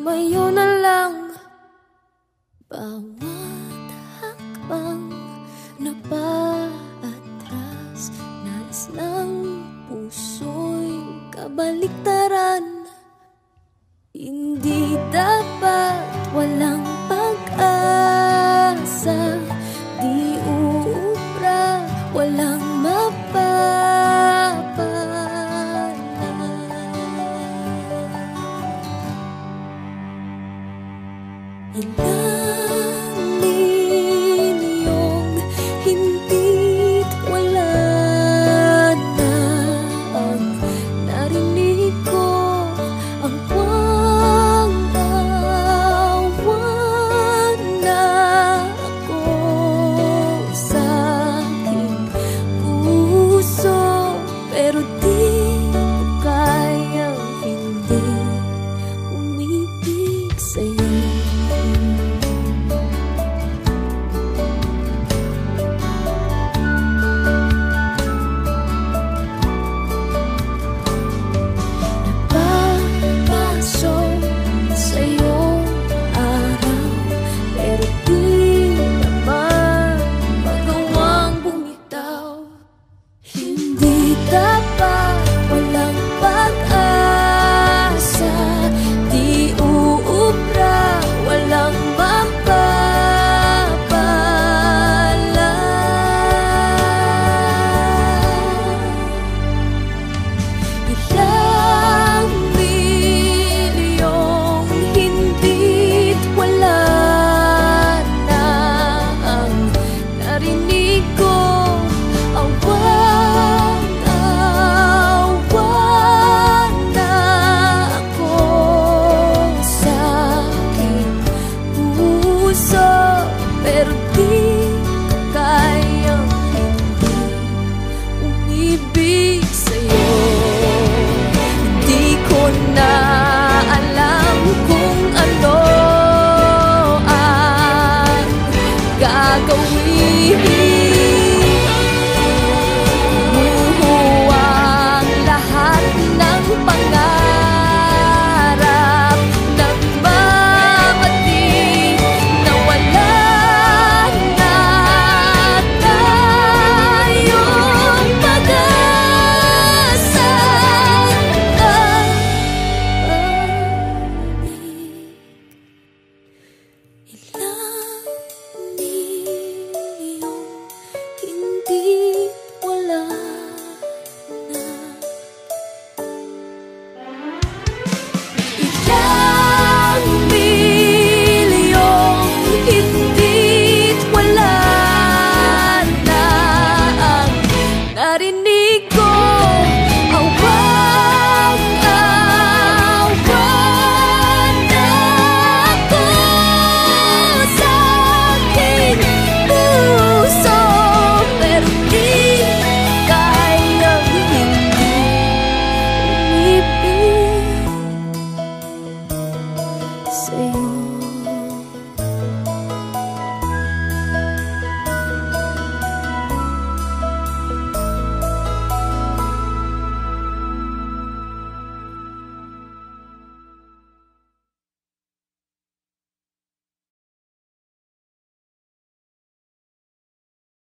Tumayo na lang. Bawat hakbang na paatras, nais ng puso'y kabaliktaran. Hindi dapat walang pag-asa, di uubra, walang mapapala. Ilang milyong hindit wala na ang narinig ko, ang wang-awa na ako sa aking puso, pero di ko kayang hindi umibig sa'yo. Pero di kayang hindi umibig sa'yo. Hindi ko na alam kung ano ang gagawin. Buhuang lahat ng pangarap, nagmamati na wala na tayong pag-asa. Ilang milyong hindi wala na. Ilang milyong hindi wala na ang narinig ko, awang-awa na ako sa aking puso, pero di kayang hindi umibig sa'yo.